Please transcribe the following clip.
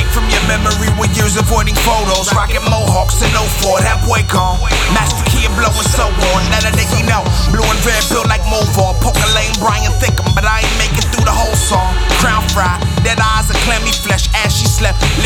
from your memory with years avoiding photos. Rocking mohawks and 04, that boy gone. Master key and blowing so on. Let a nigga know. Blue and red built like Movar. Poker lane, Brian Thickum, but I ain't make it through the whole song. Crown fry, dead eyes and clammy flesh. As she slept,